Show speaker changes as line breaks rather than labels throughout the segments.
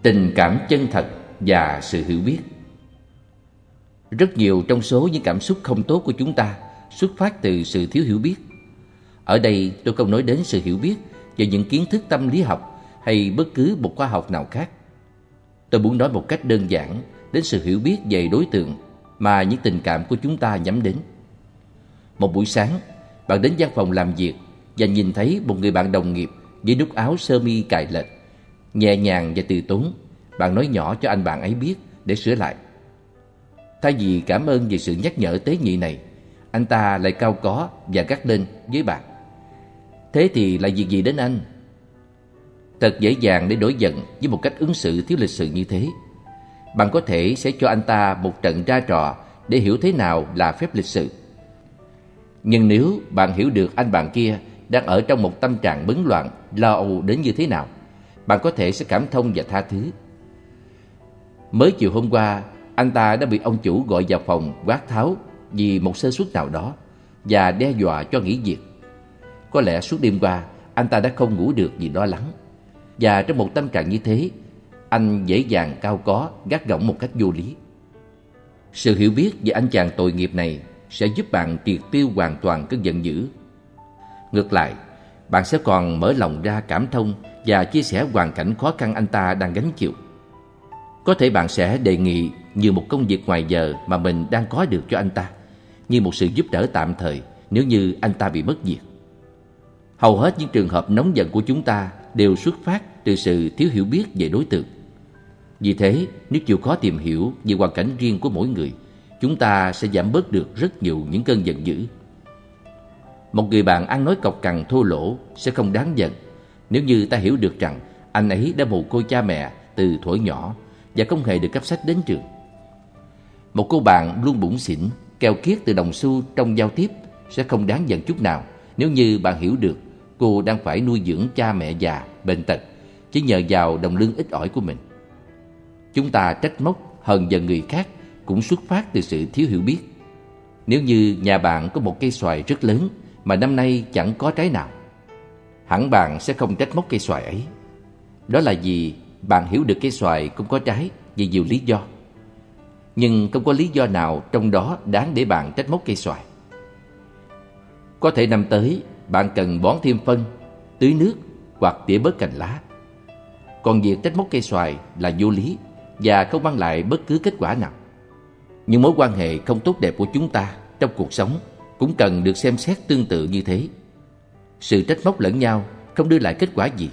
Tình cảm chân thật và sự hiểu biết. Rất nhiều trong số những cảm xúc không tốt của chúng ta xuất phát từ sự thiếu hiểu biết. Ở đây tôi không nói đến sự hiểu biết về những kiến thức tâm lý học hay bất cứ một khoa học nào khác. Tôi muốn nói một cách đơn giản đến sự hiểu biết về đối tượng mà những tình cảm của chúng ta nhắm đến. Một buổi sáng, bạn đến văn phòng làm việc và nhìn thấy một người bạn đồng nghiệp với nút áo sơ mi cài lệch. Nhẹ nhàng và từ tốn, bạn nói nhỏ cho anh bạn ấy biết để sửa lại. Thay vì cảm ơn về sự nhắc nhở tế nhị này, anh ta lại cau có và gắt lên với bạn: "Thế thì là việc gì đến anh?" Thật dễ dàng để nổi giận với một cách ứng xử thiếu lịch sự như thế. Bạn có thể sẽ cho anh ta một trận ra trò để hiểu thế nào là phép lịch sự. Nhưng nếu bạn hiểu được anh bạn kia đang ở trong một tâm trạng bấn loạn, lo âu đến như thế nào, bạn có thể sẽ cảm thông và tha thứ. Mới chiều hôm qua, anh ta đã bị ông chủ gọi vào phòng quát tháo vì một sơ suất nào đó và đe dọa cho nghỉ việc. Có lẽ suốt đêm qua, anh ta đã không ngủ được vì lo lắng. Và trong một tâm trạng như thế, anh dễ dàng cau có, gắt gỏng một cách vô lý. Sự hiểu biết về anh chàng tội nghiệp này sẽ giúp bạn triệt tiêu hoàn toàn cơn giận dữ. Ngược lại, bạn sẽ còn mở lòng ra cảm thông và chia sẻ hoàn cảnh khó khăn anh ta đang gánh chịu. Có thể bạn sẽ đề nghị như một công việc ngoài giờ mà mình đang có được cho anh ta, như một sự giúp đỡ tạm thời nếu như anh ta bị mất việc. Hầu hết những trường hợp nóng giận của chúng ta đều xuất phát từ sự thiếu hiểu biết về đối tượng. Vì thế, nếu chịu khó tìm hiểu về hoàn cảnh riêng của mỗi người, chúng ta sẽ giảm bớt được rất nhiều những cơn giận dữ. Một người bạn ăn nói cộc cằn thô lỗ sẽ không đáng giận nếu như ta hiểu được rằng anh ấy đã mồ côi cha mẹ từ thuở nhỏ và không hề được cấp sách đến trường. Một cô bạn luôn bủn xỉn, keo kiết từ đồng xu trong giao tiếp sẽ không đáng giận chút nào nếu như bạn hiểu được cô đang phải nuôi dưỡng cha mẹ già, bệnh tật chỉ nhờ vào đồng lương ít ỏi của mình. Chúng ta trách móc, hờn giận người khác cũng xuất phát từ sự thiếu hiểu biết. Nếu như nhà bạn có một cây xoài rất lớn mà năm nay chẳng có trái nào, hẳn bạn sẽ không trách móc cây xoài ấy. Đó là vì bạn hiểu được cây xoài không có trái vì nhiều lý do. Nhưng không có lý do nào trong đó đáng để bạn trách móc cây xoài. Có thể năm tới bạn cần bón thêm phân, tưới nước hoặc tỉa bớt cành lá. Còn việc trách móc cây xoài là vô lý và không mang lại bất cứ kết quả nào. Nhưng mối quan hệ không tốt đẹp của chúng ta trong cuộc sống cũng cần được xem xét tương tự như thế. Sự trách móc lẫn nhau không đưa lại kết quả gì.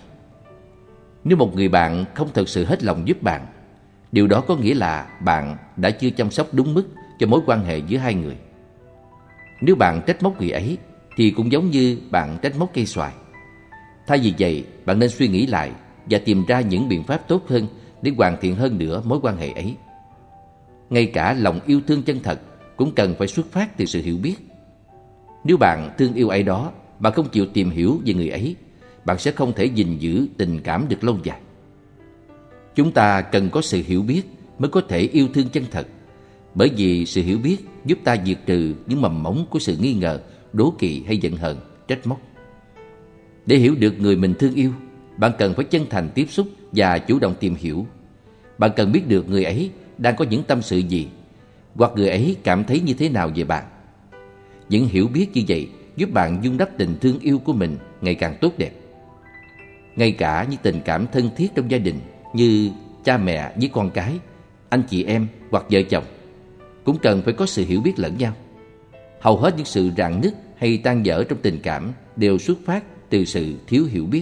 Nếu một người bạn không thực sự hết lòng giúp bạn, điều đó có nghĩa là bạn đã chưa chăm sóc đúng mức cho mối quan hệ giữa hai người. Nếu bạn trách móc người ấy thì cũng giống như bạn trách móc cây xoài. Thay vì vậy, bạn nên suy nghĩ lại và tìm ra những biện pháp tốt hơn để hoàn thiện hơn nữa mối quan hệ ấy. Ngay cả lòng yêu thương chân thật cũng cần phải xuất phát từ sự hiểu biết. Nếu bạn thương yêu ai đó mà không chịu tìm hiểu về người ấy, bạn sẽ không thể gìn giữ tình cảm được lâu dài. Chúng ta cần có sự hiểu biết mới có thể yêu thương chân thật, bởi vì sự hiểu biết giúp ta diệt trừ những mầm mống của sự nghi ngờ, đố kỵ hay giận hờn, trách móc. Để hiểu được người mình thương yêu, bạn cần phải chân thành tiếp xúc và chủ động tìm hiểu. Bạn cần biết được người ấy đang có những tâm sự gì, hoặc người ấy cảm thấy như thế nào về bạn. Những hiểu biết như vậy giúp bạn vun đắp tình thương yêu của mình ngày càng tốt đẹp. Ngay cả những tình cảm thân thiết trong gia đình như cha mẹ với con cái, anh chị em hoặc vợ chồng cũng cần phải có sự hiểu biết lẫn nhau. Hầu hết những sự rạn nứt hay tan vỡ trong tình cảm đều xuất phát từ sự thiếu hiểu biết.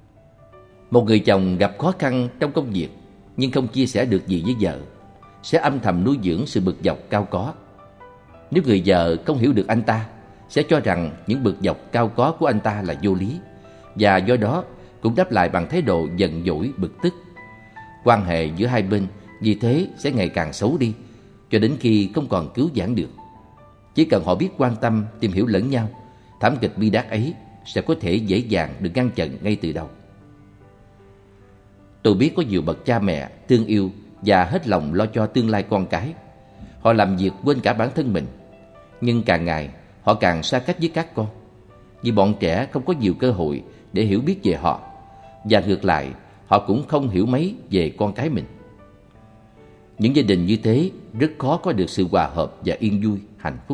Một người chồng gặp khó khăn trong công việc nhưng không chia sẻ được gì với vợ sẽ âm thầm nuôi dưỡng sự bực dọc cao có. Nếu người vợ không hiểu được anh ta, sẽ cho rằng những bực dọc cao có của anh ta là vô lý, và do đó cũng đáp lại bằng thái độ giận dỗi, bực tức. Quan hệ giữa hai bên vì thế sẽ ngày càng xấu đi, cho đến khi không còn cứu vãn được. Chỉ cần họ biết quan tâm, tìm hiểu lẫn nhau, thảm kịch bi đát ấy sẽ có thể dễ dàng được ngăn chặn ngay từ đầu. Tôi biết có nhiều bậc cha mẹ thương yêu và hết lòng lo cho tương lai con cái. Họ làm việc quên cả bản thân mình, nhưng càng ngày họ càng xa cách với các con, vì bọn trẻ không có nhiều cơ hội để hiểu biết về họ, và ngược lại họ cũng không hiểu mấy về con cái mình. Những gia đình như thế rất khó có được sự hòa hợp và yên vui, hạnh phúc.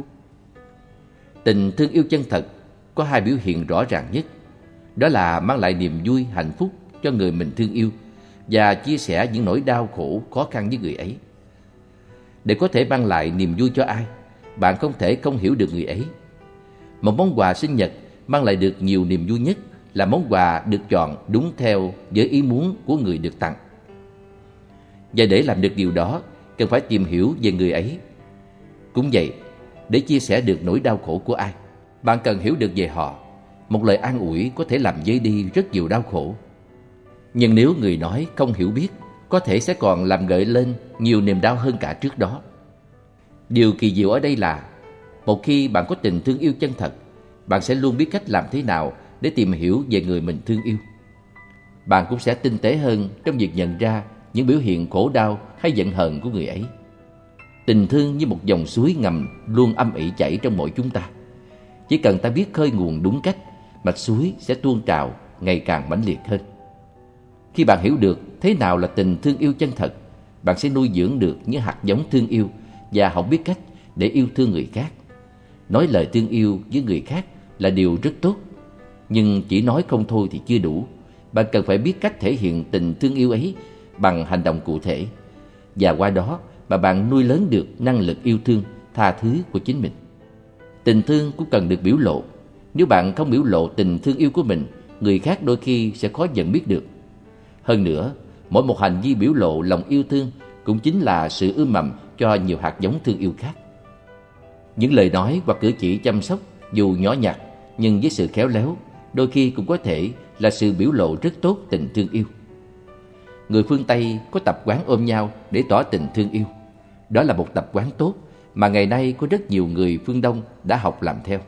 Tình thương yêu chân thật có hai biểu hiện rõ ràng nhất. Đó là mang lại niềm vui, hạnh phúc cho người mình thương yêu và chia sẻ những nỗi đau khổ, khó khăn với người ấy. Để có thể mang lại niềm vui cho ai, bạn không thể không hiểu được người ấy. Một món quà sinh nhật mang lại được nhiều niềm vui nhất là món quà được chọn đúng theo với ý muốn của người được tặng. Và để làm được điều đó, cần phải tìm hiểu về người ấy. Cũng vậy, để chia sẻ được nỗi đau khổ của ai, bạn cần hiểu được về họ. Một lời an ủi có thể làm vơi đi rất nhiều đau khổ. Nhưng nếu người nói không hiểu biết, có thể sẽ còn làm gợi lên nhiều niềm đau hơn cả trước đó. Điều kỳ diệu ở đây là, một khi bạn có tình thương yêu chân thật, bạn sẽ luôn biết cách làm thế nào để tìm hiểu về người mình thương yêu. Bạn cũng sẽ tinh tế hơn trong việc nhận ra những biểu hiện khổ đau hay giận hờn của người ấy. Tình thương như một dòng suối ngầm luôn âm ỉ chảy trong mỗi chúng ta. Chỉ cần ta biết khơi nguồn đúng cách, mạch suối sẽ tuôn trào ngày càng mãnh liệt hơn. Khi bạn hiểu được thế nào là tình thương yêu chân thật, bạn sẽ nuôi dưỡng được những hạt giống thương yêu và học biết cách để yêu thương người khác. Nói lời thương yêu với người khác là điều rất tốt, nhưng chỉ nói không thôi thì chưa đủ. Bạn cần phải biết cách thể hiện tình thương yêu ấy bằng hành động cụ thể, và qua đó mà bạn nuôi lớn được năng lực yêu thương, tha thứ của chính mình. Tình thương cũng cần được biểu lộ. Nếu bạn không biểu lộ tình thương yêu của mình, người khác đôi khi sẽ khó nhận biết được. Hơn nữa, mỗi một hành vi biểu lộ lòng yêu thương cũng chính là sự ươm mầm cho nhiều hạt giống thương yêu khác. Những lời nói hoặc cử chỉ chăm sóc dù nhỏ nhặt nhưng với sự khéo léo, đôi khi cũng có thể là sự biểu lộ rất tốt tình thương yêu. Người phương Tây có tập quán ôm nhau để tỏ tình thương yêu. Đó là một tập quán tốt mà ngày nay có rất nhiều người phương Đông đã học làm theo.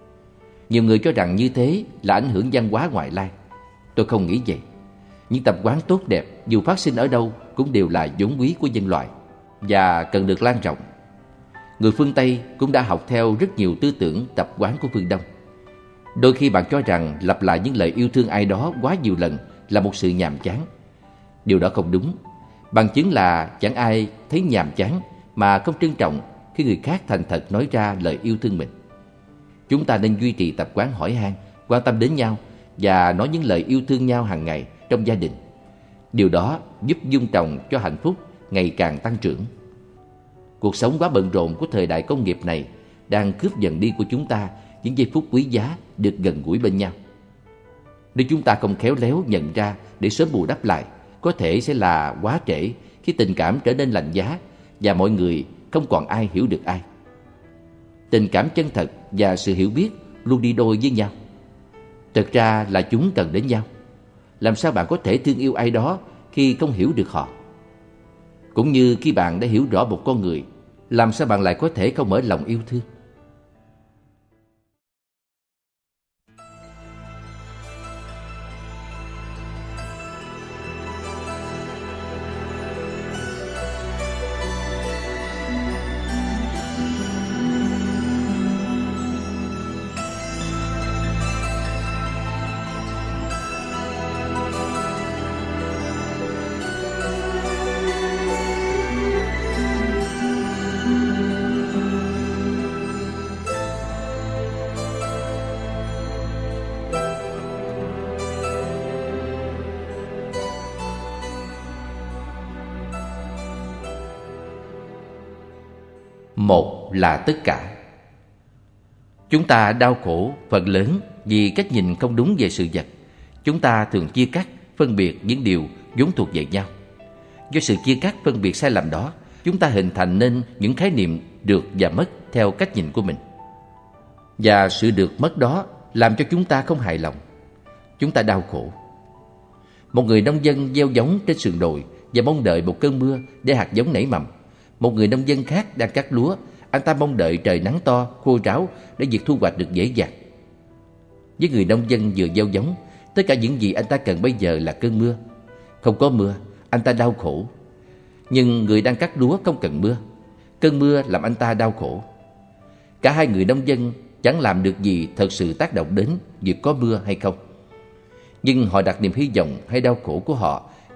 Nhiều người cho rằng như thế là ảnh hưởng văn hóa ngoại lai. Tôi không nghĩ vậy. Những tập quán tốt đẹp dù phát sinh ở đâu cũng đều là vốn quý của nhân loại và cần được lan rộng. Người phương Tây cũng đã học theo rất nhiều tư tưởng tập quán của phương Đông. Đôi khi bạn cho rằng lặp lại những lời yêu thương ai đó quá nhiều lần là một sự nhàm chán. Điều đó không đúng. Bằng chứng là chẳng ai thấy nhàm chán mà không trân trọng khi người khác thành thật nói ra lời yêu thương mình. Chúng ta nên duy trì tập quán hỏi han, quan tâm đến nhau và nói những lời yêu thương nhau hàng ngày trong gia đình. Điều đó giúp vun trồng cho hạnh phúc ngày càng tăng trưởng. Cuộc sống quá bận rộn của thời đại công nghiệp này đang cướp dần đi của chúng ta những giây phút quý giá được gần gũi bên nhau. Nếu chúng ta không khéo léo nhận ra để sớm bù đắp lại, có thể sẽ là quá trễ khi tình cảm trở nên lạnh giá và mọi người không còn ai hiểu được ai. Tình cảm chân thật và sự hiểu biết luôn đi đôi với nhau. Thật ra là chúng cần đến nhau. Làm sao bạn có thể thương yêu ai đó khi không hiểu được họ? Cũng như khi bạn đã hiểu rõ một con người, làm sao bạn lại có thể không mở lòng yêu thương? Một là tất cả. Chúng ta đau khổ phần lớn vì cách nhìn không đúng về sự vật. Chúng ta thường chia cắt, phân biệt những điều vốn thuộc về nhau. Do sự chia cắt, phân biệt sai lầm đó, chúng ta hình thành nên những khái niệm được và mất theo cách nhìn của mình. Và sự được mất đó làm cho chúng ta không hài lòng. Chúng ta đau khổ. Một người nông dân gieo giống trên sườn đồi và mong đợi một cơn mưa để hạt giống nảy mầm. Một người nông dân khác đang cắt lúa, anh ta mong đợi trời nắng to, khô ráo để việc thu hoạch được dễ dàng. Với người nông dân vừa gieo giống, tất cả những gì anh ta cần bây giờ là cơn mưa. Không có mưa, anh ta đau khổ. Nhưng người đang cắt lúa không cần mưa. Cơn mưa làm anh ta đau khổ. Cả hai người nông dân chẳng làm được gì thật sự tác động đến việc có mưa hay không. Nhưng họ đặt niềm hy vọng hay đau khổ của họ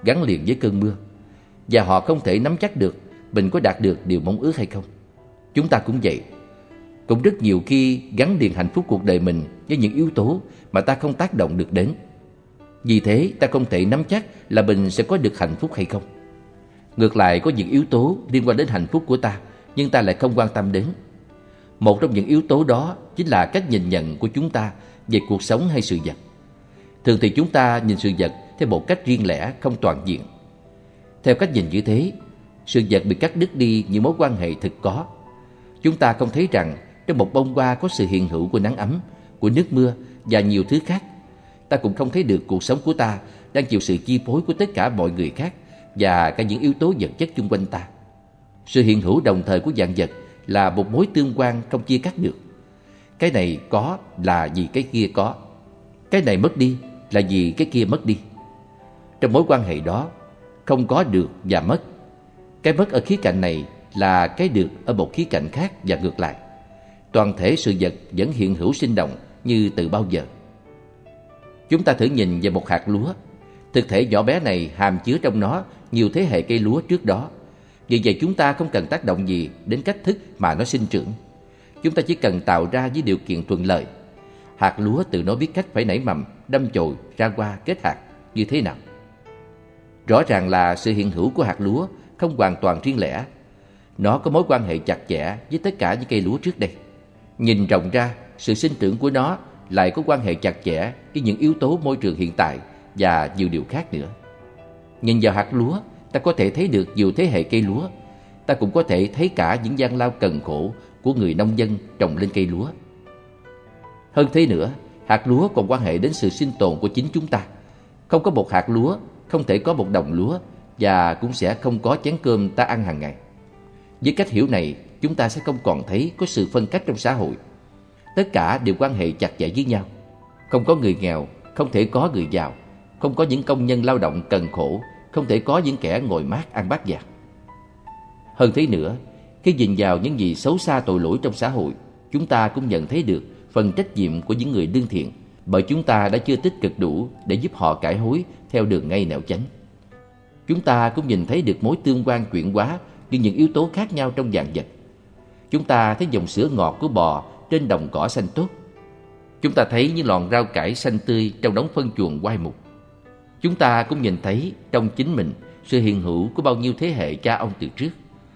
gắn liền với cơn mưa, và họ không thể nắm chắc được mình có đạt được điều mong ước hay không. Chúng ta cũng vậy, cũng rất nhiều khi gắn liền hạnh phúc cuộc đời mình với những yếu tố mà ta không tác động được đến. Vì thế ta không thể nắm chắc là mình sẽ có được hạnh phúc hay không. Ngược lại, có những yếu tố liên quan đến hạnh phúc của ta nhưng ta lại không quan tâm đến. Một trong những yếu tố đó chính là cách nhìn nhận của chúng ta về cuộc sống hay sự vật. Thường thì chúng ta nhìn sự vật theo một cách riêng lẻ, không toàn diện. Theo cách nhìn như thế, sự vật bị cắt đứt đi những mối quan hệ thực có. Chúng ta không thấy rằng trong một bông hoa có sự hiện hữu của nắng ấm, của nước mưa và nhiều thứ khác. Ta cũng không thấy được cuộc sống của ta đang chịu sự chi phối của tất cả mọi người khác và cả những yếu tố vật chất xung quanh ta. Sự hiện hữu đồng thời của vạn vật là một mối tương quan không chia cắt được. Cái này có là vì cái kia có, cái này mất đi là vì cái kia mất đi. Trong mối quan hệ đó, không có được và mất. Cái mất ở khía cạnh này là cái được ở một khía cạnh khác và ngược lại. Toàn thể sự vật vẫn hiện hữu sinh động như từ bao giờ. Chúng ta thử nhìn về một hạt lúa. Thực thể nhỏ bé này hàm chứa trong nó nhiều thế hệ cây lúa trước đó. Vì vậy chúng ta không cần tác động gì đến cách thức mà nó sinh trưởng. Chúng ta chỉ cần tạo ra với điều kiện thuận lợi. Hạt lúa tự nó biết cách phải nảy mầm, đâm chồi, ra hoa, kết hạt như thế nào. Rõ ràng là sự hiện hữu của hạt lúa không hoàn toàn riêng lẻ. Nó có mối quan hệ chặt chẽ với tất cả những cây lúa trước đây. Nhìn rộng ra, sự sinh trưởng của nó lại có quan hệ chặt chẽ với những yếu tố môi trường hiện tại và nhiều điều khác nữa. Nhìn vào hạt lúa, ta có thể thấy được nhiều thế hệ cây lúa. Ta cũng có thể thấy cả những gian lao cần khổ của người nông dân trồng lên cây lúa. Hơn thế nữa, hạt lúa còn quan hệ đến sự sinh tồn của chính chúng ta. Không có một hạt lúa, không thể có một đồng lúa, và cũng sẽ không có chén cơm ta ăn hàng ngày. Với cách hiểu này, chúng ta sẽ không còn thấy có sự phân cách trong xã hội. Tất cả đều quan hệ chặt chẽ với nhau. Không có người nghèo, không thể có người giàu. Không có những công nhân lao động cần khổ, không thể có những kẻ ngồi mát ăn bát vàng. Hơn thế nữa, khi nhìn vào những gì xấu xa tội lỗi trong xã hội, chúng ta cũng nhận thấy được phần trách nhiệm của những người lương thiện, bởi chúng ta đã chưa tích cực đủ để giúp họ cải hối theo đường ngay nẻo chánh. Chúng ta cũng nhìn thấy được mối tương quan chuyển hóa với những yếu tố khác nhau trong vạn vật. Chúng ta thấy dòng sữa ngọt của bò trên đồng cỏ xanh tốt. Chúng ta thấy những lọn rau cải xanh tươi trong đống phân chuồng quai mục. Chúng ta cũng nhìn thấy trong chính mình sự hiện hữu của bao nhiêu thế hệ cha ông từ trước.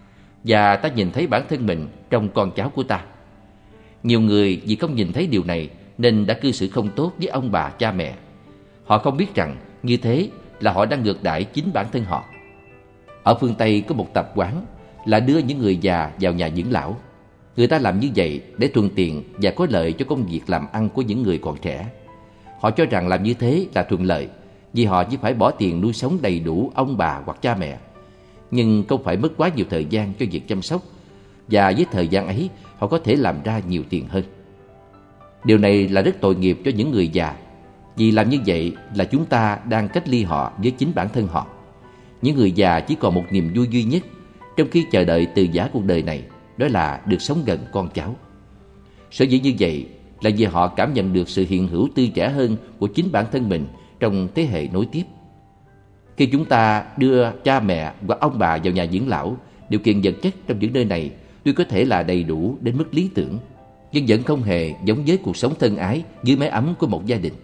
Và ta nhìn thấy bản thân mình trong con cháu của ta. Nhiều người vì không nhìn thấy điều này nên đã cư xử không tốt với ông bà cha mẹ. Họ không biết rằng như thế là họ đang ngược đãi chính bản thân họ. Ở phương Tây có một tập quán là đưa những người già vào nhà dưỡng lão. Người ta làm như vậy để thuận tiện và có lợi cho công việc làm ăn của những người còn trẻ. Họ cho rằng làm như thế là thuận lợi, vì họ chỉ phải bỏ tiền nuôi sống đầy đủ ông bà hoặc cha mẹ, nhưng không phải mất quá nhiều thời gian cho việc chăm sóc, và với thời gian ấy họ có thể làm ra nhiều tiền hơn. Điều này là rất tội nghiệp cho những người già, vì làm như vậy là chúng ta đang cách ly họ với chính bản thân họ. Những người già chỉ còn một niềm vui duy nhất trong khi chờ đợi từ giã cuộc đời này, đó là được sống gần con cháu. Sở dĩ như vậy là vì họ cảm nhận được sự hiện hữu tươi trẻ hơn của chính bản thân mình trong thế hệ nối tiếp. Khi chúng ta đưa cha mẹ hoặc ông bà vào nhà dưỡng lão, điều kiện vật chất trong những nơi này tuy có thể là đầy đủ đến mức lý tưởng, nhưng vẫn không hề giống với cuộc sống thân ái dưới mái ấm của một gia đình.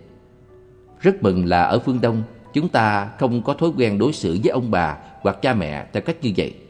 Rất mừng là ở phương Đông, chúng ta không có thói quen đối xử với ông bà hoặc cha mẹ theo cách như vậy.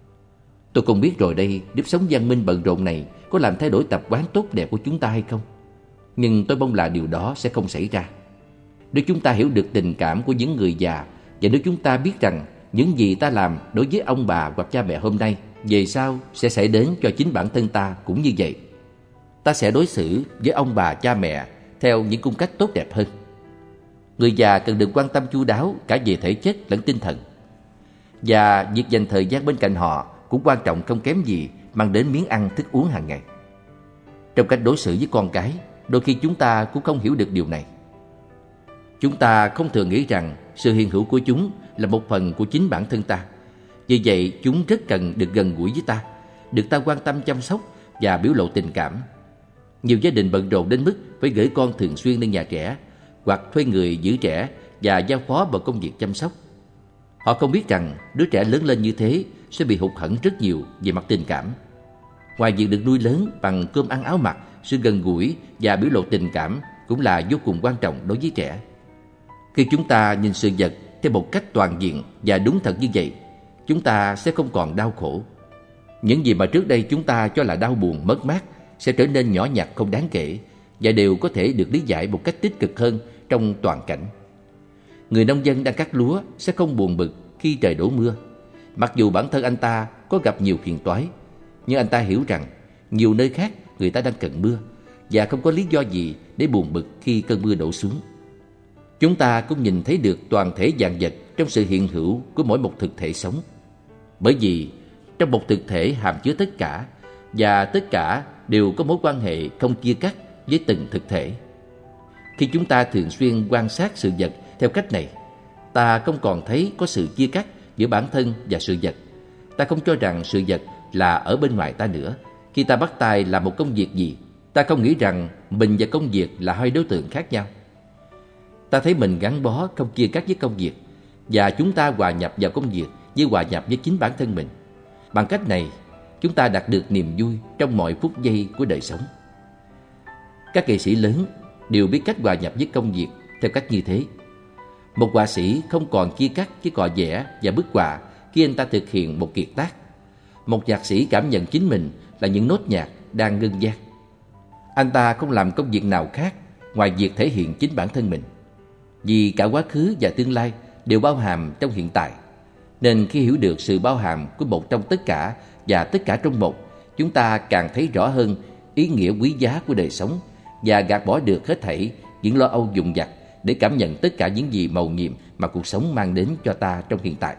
Tôi không biết rồi đây, nếp sống văn minh bận rộn này có làm thay đổi tập quán tốt đẹp của chúng ta hay không. Nhưng tôi mong là điều đó sẽ không xảy ra. Nếu chúng ta hiểu được tình cảm của những người già, và nếu chúng ta biết rằng những gì ta làm đối với ông bà hoặc cha mẹ hôm nay, về sau sẽ xảy đến cho chính bản thân ta cũng như vậy, ta sẽ đối xử với ông bà cha mẹ theo những cung cách tốt đẹp hơn. Người già cần được quan tâm chu đáo cả về thể chất lẫn tinh thần, và việc dành thời gian bên cạnh họ cũng quan trọng không kém gì mang đến miếng ăn thức uống hàng ngày. Trong cách đối xử với con cái, đôi khi chúng ta cũng không hiểu được điều này. Chúng ta không thường nghĩ rằng sự hiện hữu của chúng là một phần của chính bản thân ta. Vì vậy chúng rất cần được gần gũi với ta, được ta quan tâm chăm sóc và biểu lộ tình cảm. Nhiều gia đình bận rộn đến mức phải gửi con thường xuyên lên nhà trẻ, hoặc thuê người giữ trẻ và giao phó vào công việc chăm sóc. Họ không biết rằng đứa trẻ lớn lên như thế sẽ bị hụt hẫng rất nhiều về mặt tình cảm. Ngoài việc được nuôi lớn bằng cơm ăn áo mặc, sự gần gũi và biểu lộ tình cảm cũng là vô cùng quan trọng đối với trẻ. Khi chúng ta nhìn sự vật theo một cách toàn diện và đúng thật như vậy, chúng ta sẽ không còn đau khổ. Những gì mà trước đây chúng ta cho là đau buồn, mất mát sẽ trở nên nhỏ nhặt không đáng kể và đều có thể được lý giải một cách tích cực hơn trong toàn cảnh. Người nông dân đang cắt lúa sẽ không buồn bực khi trời đổ mưa. Mặc dù bản thân anh ta có gặp nhiều phiền toái, nhưng anh ta hiểu rằng nhiều nơi khác người ta đang cần mưa và không có lý do gì để buồn bực khi cơn mưa đổ xuống. Chúng ta cũng nhìn thấy được toàn thể vạn vật trong sự hiện hữu của mỗi một thực thể sống. Bởi vì trong một thực thể hàm chứa tất cả, và tất cả đều có mối quan hệ không chia cắt với từng thực thể. Khi chúng ta thường xuyên quan sát sự vật theo cách này, ta không còn thấy có sự chia cắt giữa bản thân và sự vật. Ta không cho rằng sự vật là ở bên ngoài ta nữa. Khi ta bắt tay làm một công việc gì, ta không nghĩ rằng mình và công việc là hai đối tượng khác nhau. Ta thấy mình gắn bó không chia cắt với công việc, và chúng ta hòa nhập vào công việc như hòa nhập với chính bản thân mình. Bằng cách này, chúng ta đạt được niềm vui trong mọi phút giây của đời sống. Các nghệ sĩ lớn đều biết cách hòa nhập với công việc theo cách như thế. Một họa sĩ không còn chia cắt với cọ vẽ và bức họa khi anh ta thực hiện một kiệt tác. Một nhạc sĩ cảm nhận chính mình là những nốt nhạc đang ngân vang. Anh ta không làm công việc nào khác ngoài việc thể hiện chính bản thân mình. Vì cả quá khứ và tương lai đều bao hàm trong hiện tại, nên khi hiểu được sự bao hàm của một trong tất cả và tất cả trong một, chúng ta càng thấy rõ hơn ý nghĩa quý giá của đời sống và gạt bỏ được hết thảy những lo âu dùng dặt để cảm nhận tất cả những gì mầu nhiệm mà cuộc sống mang đến cho ta trong hiện tại.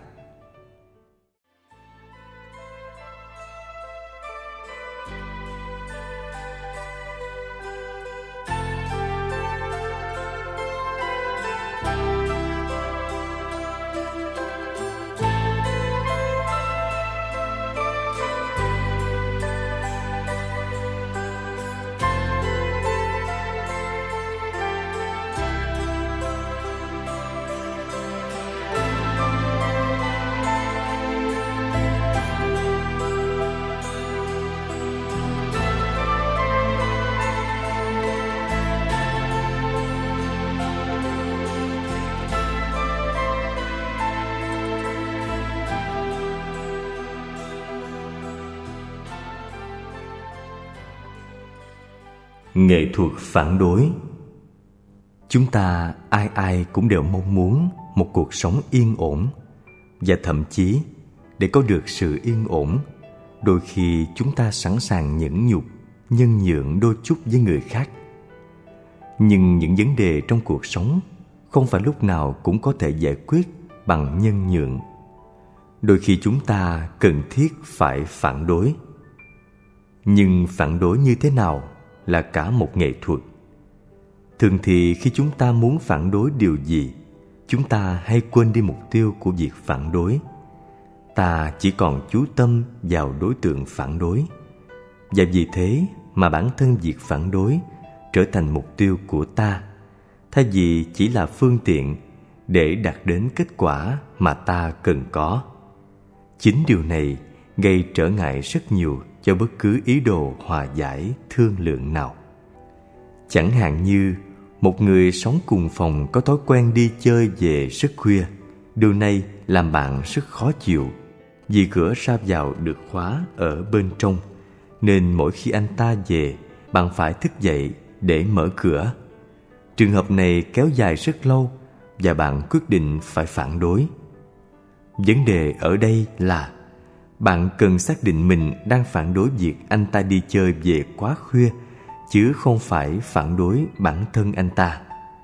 Nghệ thuật phản đối. Chúng ta ai ai cũng đều mong muốn một cuộc sống yên ổn, và thậm chí để có được sự yên ổn, đôi khi chúng ta sẵn sàng nhẫn nhục, nhân nhượng đôi chút với người khác. Nhưng những vấn đề trong cuộc sống không phải lúc nào cũng có thể giải quyết bằng nhân nhượng. Đôi khi chúng ta cần thiết phải phản đối. Nhưng phản đối như thế nào là cả một nghệ thuật. Thường thì khi chúng ta muốn phản đối điều gì, chúng ta hay quên đi mục tiêu của việc phản đối. Ta chỉ còn chú tâm vào đối tượng phản đối, và vì thế mà bản thân việc phản đối trở thành mục tiêu của ta, thay vì chỉ là phương tiện để đạt đến kết quả mà ta cần có. Chính điều này gây trở ngại rất nhiều cho bất cứ ý đồ hòa giải, thương lượng nào. Chẳng hạn như một người sống cùng phòng có thói quen đi chơi về rất khuya. Điều này làm bạn rất khó chịu, vì cửa ra vào được khóa ở bên trong, nên mỗi khi anh ta về, bạn phải thức dậy để mở cửa. Trường hợp này kéo dài rất lâu và bạn quyết định phải phản đối. Vấn đề ở đây là bạn cần xác định mình đang phản đối việc anh ta đi chơi về quá khuya, chứ không phải phản đối bản thân anh ta.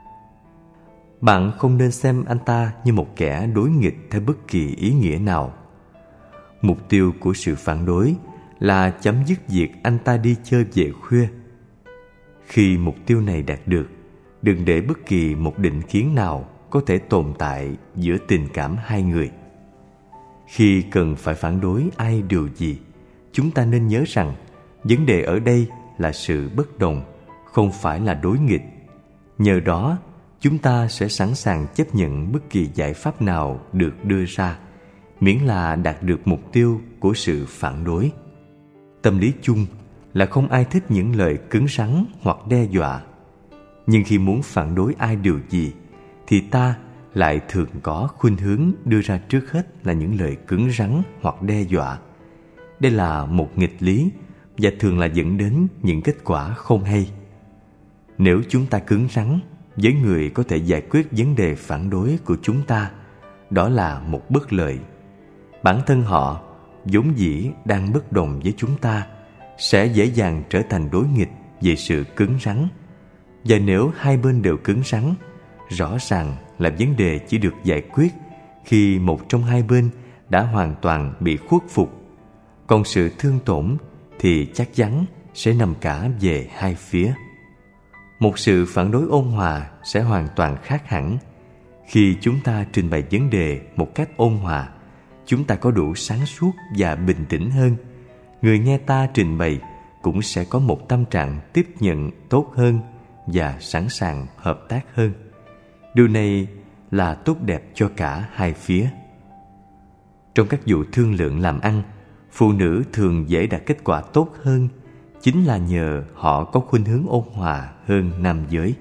Bạn không nên xem anh ta như một kẻ đối nghịch theo bất kỳ ý nghĩa nào. Mục tiêu của sự phản đối là chấm dứt việc anh ta đi chơi về khuya. Khi mục tiêu này đạt được, đừng để bất kỳ một định kiến nào có thể tồn tại giữa tình cảm hai người. Khi cần phải phản đối ai điều gì, chúng ta nên nhớ rằng vấn đề ở đây là sự bất đồng, không phải là đối nghịch. Nhờ đó chúng ta sẽ sẵn sàng chấp nhận bất kỳ giải pháp nào được đưa ra, miễn là đạt được mục tiêu của sự phản đối. Tâm lý chung là không ai thích những lời cứng rắn hoặc đe dọa. Nhưng khi muốn phản đối ai điều gì, thì ta lại thường có khuynh hướng đưa ra trước hết là những lời cứng rắn hoặc đe dọa. Đây là một nghịch lý và thường là dẫn đến những kết quả không hay. Nếu chúng ta cứng rắn với người có thể giải quyết vấn đề phản đối của chúng ta, đó là một bất lợi. Bản thân họ vốn dĩ đang bất đồng với chúng ta sẽ dễ dàng trở thành đối nghịch về sự cứng rắn. Và nếu hai bên đều cứng rắn, rõ ràng là vấn đề chỉ được giải quyết khi một trong hai bên đã hoàn toàn bị khuất phục. Còn sự thương tổn thì chắc chắn sẽ nằm cả về hai phía. Một sự phản đối ôn hòa sẽ hoàn toàn khác hẳn. Khi chúng ta trình bày vấn đề một cách ôn hòa, chúng ta có đủ sáng suốt và bình tĩnh hơn. Người nghe ta trình bày cũng sẽ có một tâm trạng tiếp nhận tốt hơn và sẵn sàng hợp tác hơn. Điều này là tốt đẹp cho cả hai phía. Trong các vụ thương lượng làm ăn, phụ nữ thường dễ đạt kết quả tốt hơn, chính là nhờ họ có khuynh hướng ôn hòa hơn nam giới.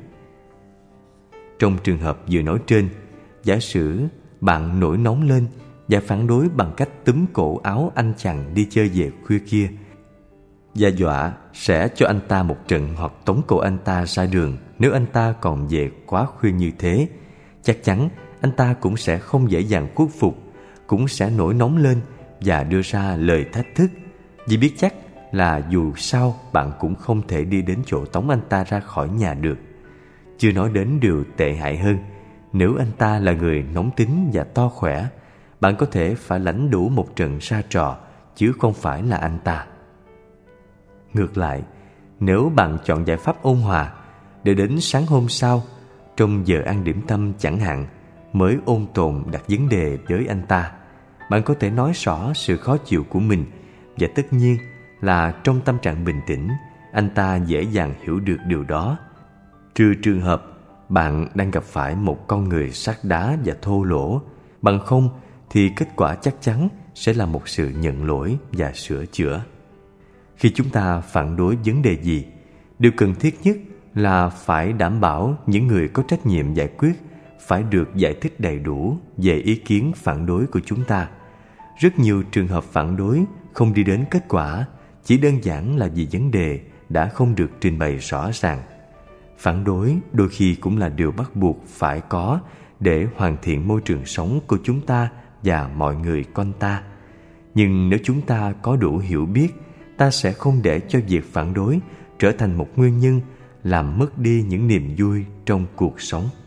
Trong trường hợp vừa nói trên, giả sử bạn nổi nóng lên và phản đối bằng cách túm cổ áo anh chàng đi chơi về khuya kia, và dọa sẽ cho anh ta một trận hoặc tống cổ anh ta ra đường nếu anh ta còn về quá khuya như thế, chắc chắn anh ta cũng sẽ không dễ dàng khuất phục, cũng sẽ nổi nóng lên và đưa ra lời thách thức, vì biết chắc là dù sao bạn cũng không thể đi đến chỗ tống anh ta ra khỏi nhà được. Chưa nói đến điều tệ hại hơn, nếu anh ta là người nóng tính và to khỏe, bạn có thể phải lãnh đủ một trận ra trò, chứ không phải là anh ta. Ngược lại, nếu bạn chọn giải pháp ôn hòa, để đến sáng hôm sau, trong giờ ăn điểm tâm chẳng hạn, mới ôn tồn đặt vấn đề với anh ta, bạn có thể nói rõ sự khó chịu của mình, và tất nhiên là trong tâm trạng bình tĩnh, anh ta dễ dàng hiểu được điều đó. Trừ trường hợp bạn đang gặp phải một con người sắt đá và thô lỗ, bằng không thì kết quả chắc chắn sẽ là một sự nhận lỗi và sửa chữa. Khi chúng ta phản đối vấn đề gì, điều cần thiết nhất là phải đảm bảo những người có trách nhiệm giải quyết phải được giải thích đầy đủ về ý kiến phản đối của chúng ta. Rất nhiều trường hợp phản đối không đi đến kết quả chỉ đơn giản là vì vấn đề đã không được trình bày rõ ràng. Phản đối đôi khi cũng là điều bắt buộc phải có để hoàn thiện môi trường sống của chúng ta và mọi người quanh ta. Nhưng nếu chúng ta có đủ hiểu biết, ta sẽ không để cho việc phản đối trở thành một nguyên nhân làm mất đi những niềm vui trong cuộc sống.